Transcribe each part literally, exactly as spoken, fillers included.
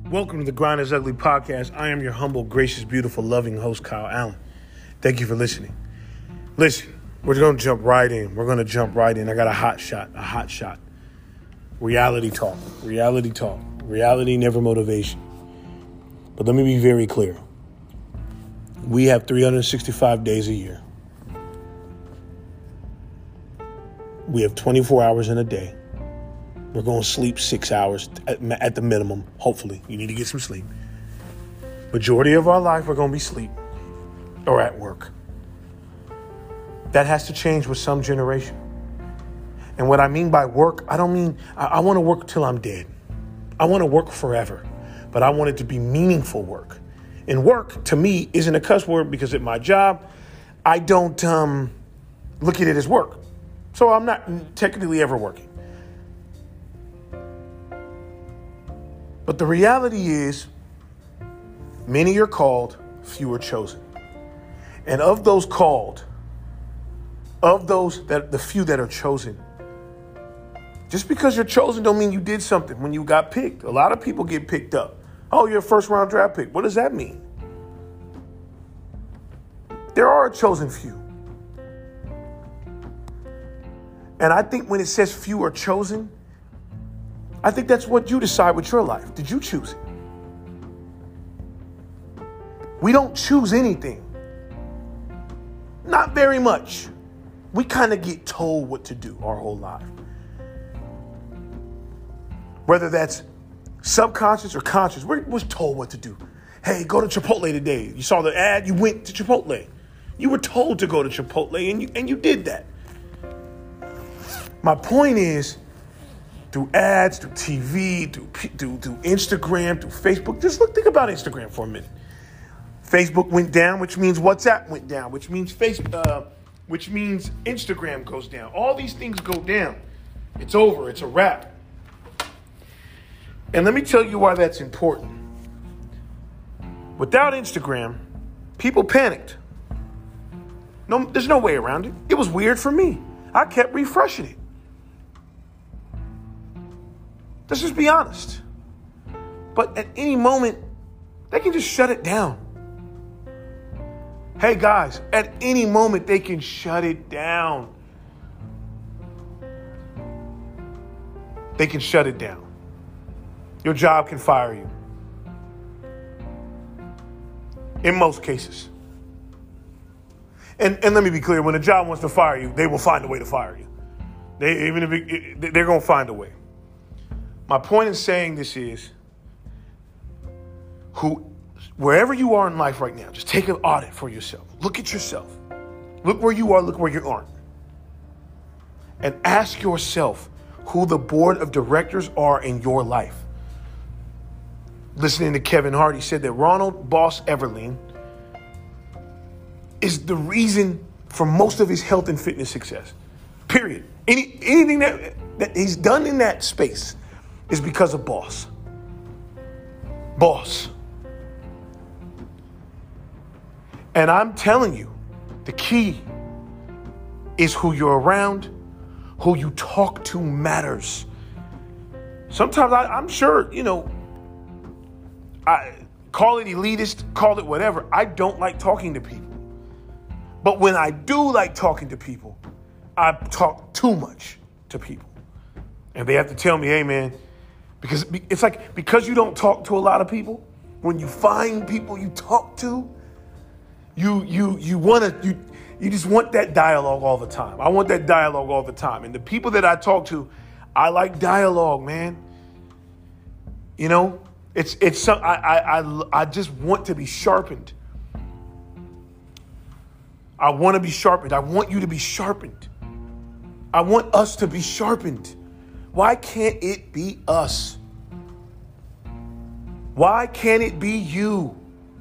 Welcome to the Grind is Ugly podcast. I am your humble, gracious, beautiful, loving host, Kyle Allen. Thank you for listening. Listen, we're going to jump right in. We're going to jump right in. I got a hot shot, a hot shot. Reality talk, reality talk, reality, never motivation. But let me be very clear. We have three hundred sixty-five days a year. We have twenty-four hours in a day. We're going to sleep six hours at, at the minimum, hopefully. You need to get some sleep. Majority of our life, we're going to be asleep or at work. That has to change with some generation. And what I mean by work, I don't mean, I, I want to work till I'm dead. I want to work forever, but I want it to be meaningful work. And work, to me, isn't a cuss word because at my job, I don't um, look at it as work. So I'm not technically ever working. But the reality is, many are called, few are chosen. And of those called, of those that the few that are chosen, just because you're chosen don't mean you did something when you got picked. A lot of people get picked up. Oh, you're a first round draft pick. What does that mean? There are a chosen few. And I think when it says few are chosen, I think that's what you decide with your life. Did you choose it? We don't choose anything. Not very much. We kind of get told what to do our whole life. Whether that's subconscious or conscious, we're, we're told what to do. Hey, go to Chipotle today. You saw the ad, you went to Chipotle. You were told to go to Chipotle and you, and you did that. My point is, through ads, through T V, through, through, through Instagram, through Facebook. Just look, think about Instagram for a minute. Facebook went down, which means WhatsApp went down, which means Facebook, uh, which means Instagram goes down. All these things go down. It's over. It's a wrap. And let me tell you why that's important. Without Instagram, people panicked. No, there's no way around it. It was weird for me. I kept refreshing it. Let's just be honest. But at any moment, they can just shut it down. Hey guys, at any moment, they can shut it down. They can shut it down. Your job can fire you. In most cases. And, and let me be clear, when a job wants to fire you, they will find a way to fire you. They, even if it, they're going to find a way. My point in saying this is, who, wherever you are in life right now, just take an audit for yourself. Look at yourself. Look where you are, look where you aren't. And ask yourself who the board of directors are in your life. Listening to Kevin Hart, he said that Ronald Boss Everling is the reason for most of his health and fitness success. Period. Any anything that, that he's done in that space is because of boss. Boss. And I'm telling you, the key is who you're around, who you talk to matters. Sometimes I, I'm sure, you know, I call it elitist, call it whatever. I don't like talking to people. But when I do like talking to people, I talk too much to people. And they have to tell me, hey, man, because it's like, because you don't talk to a lot of people, when you find people you talk to, you you you want to, you, you just want that dialogue all the time. I want that dialogue all the time. And the people that I talk to, I like dialogue, man. You know, it's, it's some, I, I, I, I just want to be sharpened. I want to be sharpened. I want you to be sharpened. I want us to be sharpened. Why can't it be us? Why can't it be you?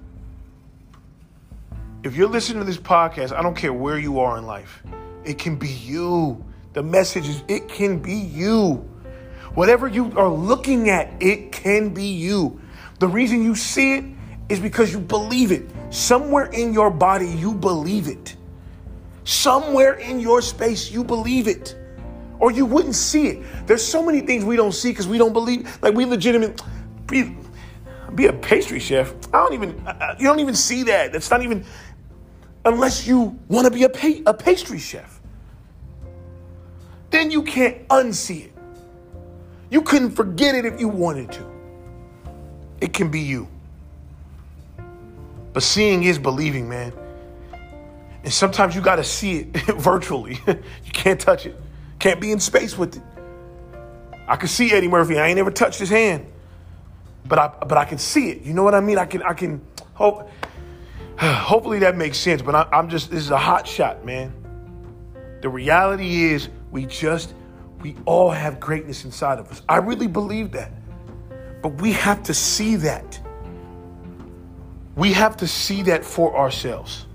If you're listening to this podcast, I don't care where you are in life. It can be you. The message is, it can be you. Whatever you are looking at, it can be you. The reason you see it is because you believe it. Somewhere in your body, you believe it. Somewhere in your space, you believe it. Or you wouldn't see it. There's so many things we don't see because we don't believe. Like we legitimately, Be a pastry chef. I don't even, you don't even see that. That's not even, unless you want to be a, pa- a pastry chef. Then you can't unsee it. You couldn't forget it if you wanted to. It can be you. But seeing is believing, man. And sometimes you got to see it virtually. You can't touch it. Can't be in space with it. I can see Eddie Murphy. I ain't never touched his hand. But I but I can see it. You know what I mean? I can I can hope hopefully that makes sense. But I, I'm just, this is a hot shot, man. The reality is we just we all have greatness inside of us. I really believe that. But we have to see that. We have to see that for ourselves.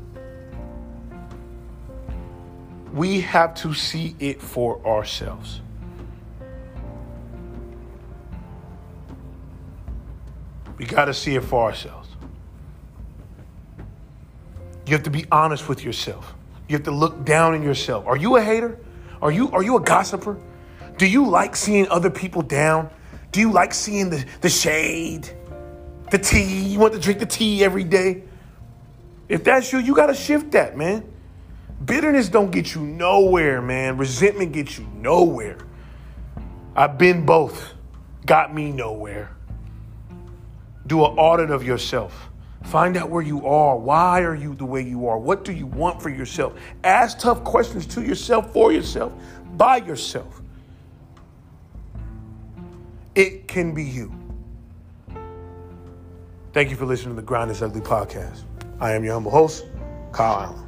We have to see it for ourselves. We got to see it for ourselves. You have to be honest with yourself. You have to look down on yourself. Are you a hater? Are you are you a gossiper? Do you like seeing other people down? Do you like seeing the, the shade, the tea? You want to drink the tea every day? If that's you, you got to shift that, man. Bitterness don't get you nowhere, man. Resentment gets you nowhere. I've been both. Got me nowhere. Do an audit of yourself. Find out where you are. Why are you the way you are? What do you want for yourself? Ask tough questions to yourself, for yourself, by yourself. It can be you. Thank you for listening to the Grind is Ugly podcast. I am your humble host, Kyle Allen.